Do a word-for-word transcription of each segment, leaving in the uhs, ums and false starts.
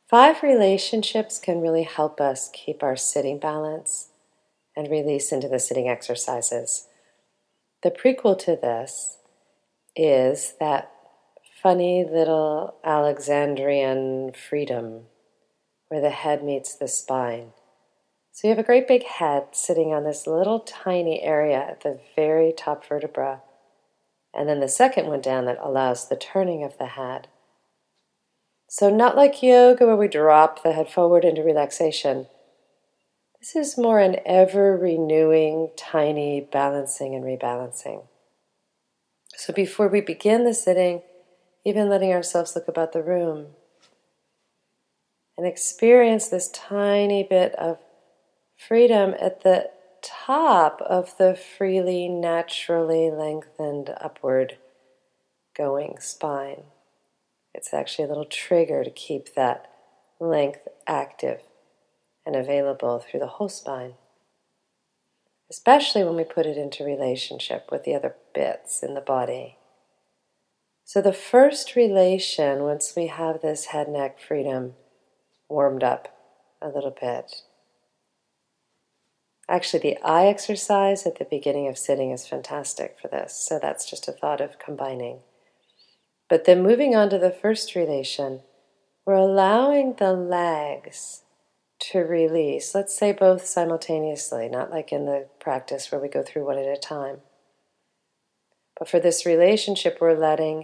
Five relationships can really help us keep our sitting balance and release into the sitting exercises. The prequel to this is that funny little Alexandrian freedom where the head meets the spine. So you have a great big head sitting on this little tiny area at the very top vertebra, and then the second one down that allows the turning of the head. So not like yoga where we drop the head forward into relaxation. This is more an ever-renewing, tiny balancing and rebalancing. So before we begin the sitting, even letting ourselves look about the room and experience this tiny bit of freedom at the top of the freely, naturally lengthened upward going spine. It's actually a little trigger to keep that length active and available through the whole spine, especially when we put it into relationship with the other bits in the body. So the first relation, once we have this head-neck freedom warmed up a little bit. Actually, the eye exercise at the beginning of sitting is fantastic for this, so that's just a thought of combining. But then moving on to the first relation, we're allowing the legs to release, let's say both simultaneously, not like in the practice where we go through one at a time. But for this relationship, we're letting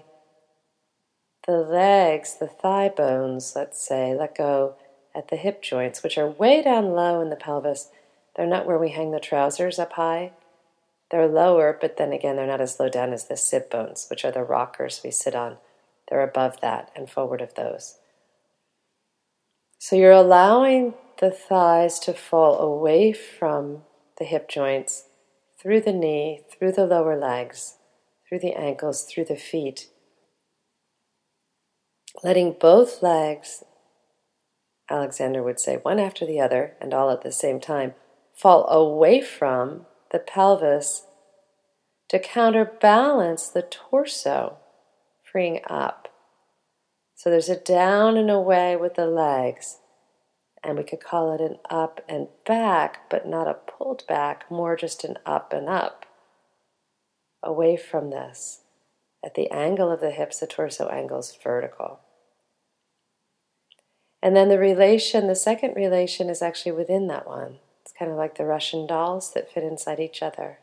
the legs, the thigh bones, let's say, let go at the hip joints, which are way down low in the pelvis. They're not where we hang the trousers up high. They're lower, but then again, they're not as low down as the sit bones, which are the rockers we sit on. They're above that and forward of those. So you're allowing the thighs to fall away from the hip joints, through the knee, through the lower legs, through the ankles, through the feet. Letting both legs, Alexander would say, one after the other and all at the same time, fall away from the pelvis to counterbalance the torso, freeing up. So there's a down and away with the legs, and we could call it an up and back, but not a pulled back, more just an up and up, away from this. At the angle of the hips, the torso angle's vertical. And then the relation, the second relation is actually within that one. It's kind of like the Russian dolls that fit inside each other.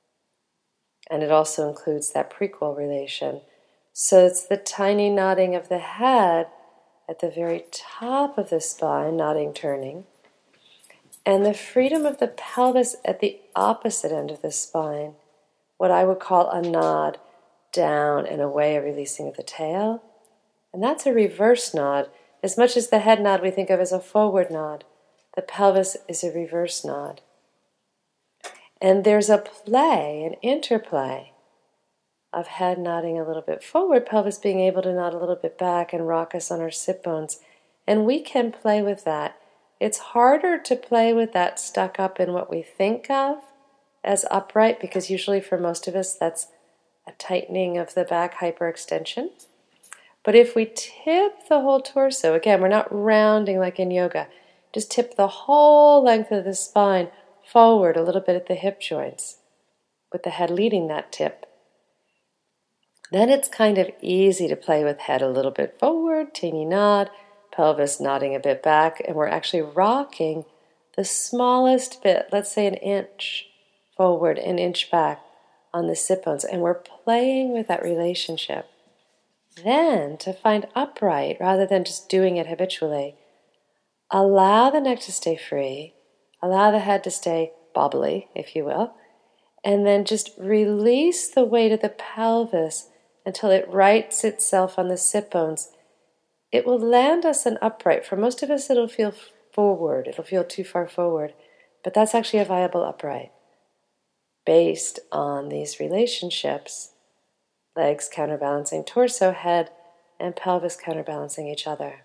And it also includes that prequel relation. So it's the tiny nodding of the head at the very top of the spine, nodding, turning, and the freedom of the pelvis at the opposite end of the spine, what I would call a nod down and away, a releasing of the tail. And that's a reverse nod. As much as the head nod we think of as a forward nod, the pelvis is a reverse nod. And there's a play, an interplay of head nodding a little bit forward, pelvis being able to nod a little bit back and rock us on our sit bones. And we can play with that. It's harder to play with that stuck up in what we think of as upright, because usually for most of us that's a tightening of the back, hyperextension. But if we tip the whole torso, again, we're not rounding like in yoga, just tip the whole length of the spine forward a little bit at the hip joints, with the head leading that tip. Then it's kind of easy to play with head a little bit forward, teeny nod, pelvis nodding a bit back, and we're actually rocking the smallest bit, let's say an inch forward, an inch back on the sit bones, and we're playing with that relationship. Then, to find upright, rather than just doing it habitually, allow the neck to stay free, allow the head to stay bobbly, if you will, and then just release the weight of the pelvis until it rights itself on the sit bones. It will land us an upright. For most of us, it'll feel forward. It'll feel too far forward. But that's actually a viable upright based on these relationships. Legs counterbalancing torso, head, and pelvis counterbalancing each other.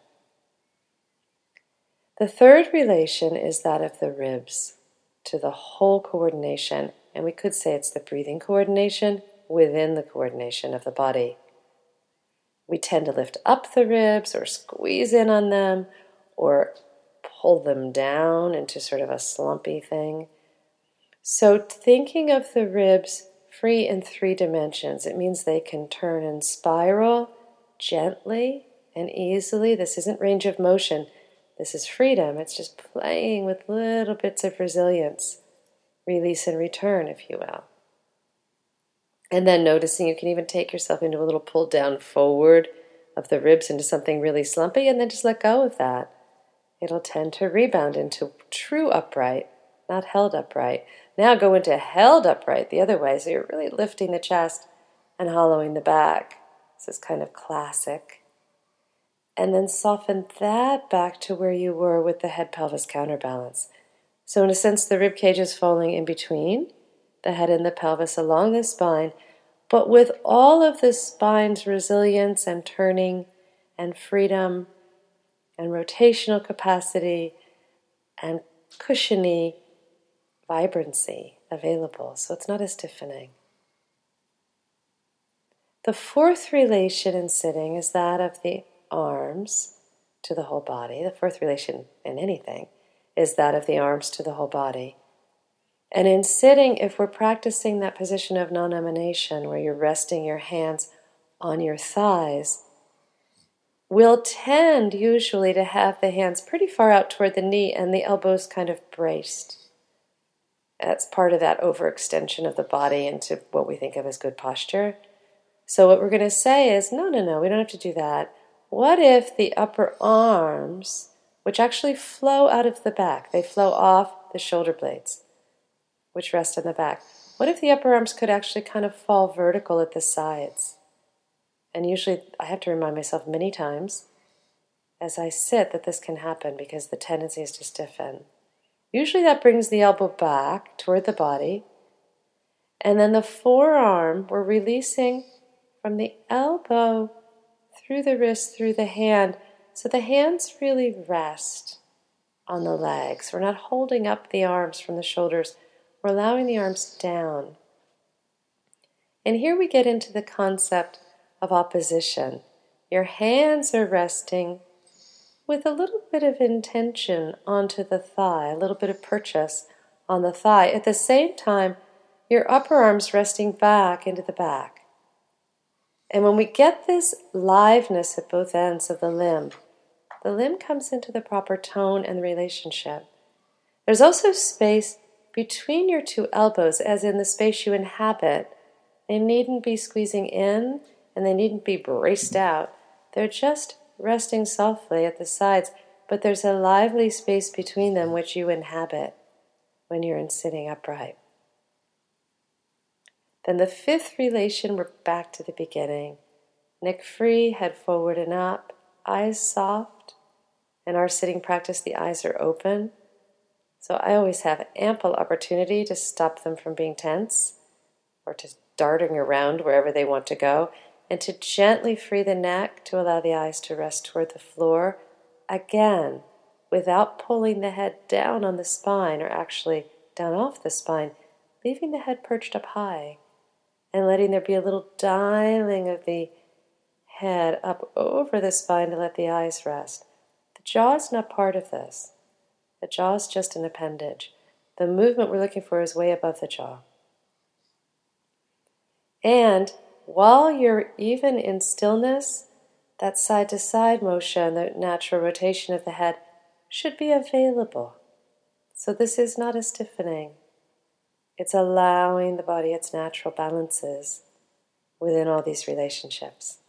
The third relation is that of the ribs to the whole coordination. And we could say it's the breathing coordination within the coordination of the body. We tend to lift up the ribs or squeeze in on them, or pull them down into sort of a slumpy thing. So thinking of the ribs free in three dimensions, it means they can turn and spiral gently and easily. This isn't range of motion. This is freedom. It's just playing with little bits of resilience, release and return, if you will. And then noticing you can even take yourself into a little pull down forward of the ribs into something really slumpy, and then just let go of that. It'll tend to rebound into true upright, not held upright. Now go into held upright the other way, so you're really lifting the chest and hollowing the back. This is kind of classic. And then soften that back to where you were with the head-pelvis counterbalance. So in a sense, the rib cage is falling in between the head and the pelvis along the spine, but with all of the spine's resilience and turning and freedom and rotational capacity and cushiony vibrancy available. So it's not as stiffening. The fourth relation in sitting is that of the arms to the whole body. The fourth relation in anything is that of the arms to the whole body. And in sitting, if we're practicing that position of non-emanation, where you're resting your hands on your thighs, we'll tend usually to have the hands pretty far out toward the knee and the elbows kind of braced. That's part of that overextension of the body into what we think of as good posture. So what we're going to say is, no, no, no, we don't have to do that. What if the upper arms, which actually flow out of the back, they flow off the shoulder blades, which rest on the back. What if the upper arms could actually kind of fall vertical at the sides? And usually I have to remind myself many times as I sit that this can happen because the tendency is to stiffen. Usually that brings the elbow back toward the body. And then the forearm, we're releasing from the elbow through the wrist, through the hand. So the hands really rest on the legs. We're not holding up the arms from the shoulders. We're allowing the arms down. And here we get into the concept of opposition. Your hands are resting with a little bit of intention onto the thigh, a little bit of purchase on the thigh. At the same time, your upper arm's resting back into the back. And when we get this liveness at both ends of the limb, the limb comes into the proper tone and relationship. There's also space between your two elbows, as in the space you inhabit. They needn't be squeezing in, and they needn't be braced out. They're just resting softly at the sides, but there's a lively space between them which you inhabit when you're in sitting upright. Then the fifth relation, we're back to the beginning. Neck free, head forward and up, eyes soft. In our sitting practice, the eyes are open. So I always have ample opportunity to stop them from being tense or to darting around wherever they want to go, and to gently free the neck to allow the eyes to rest toward the floor, again, without pulling the head down on the spine or actually down off the spine, leaving the head perched up high and letting there be a little dialing of the head up over the spine to let the eyes rest. The jaw is not part of this. The jaw is just an appendage. The movement we're looking for is way above the jaw. And while you're even in stillness, that side-to-side motion, the natural rotation of the head, should be available. So this is not a stiffening. It's allowing the body its natural balances within all these relationships.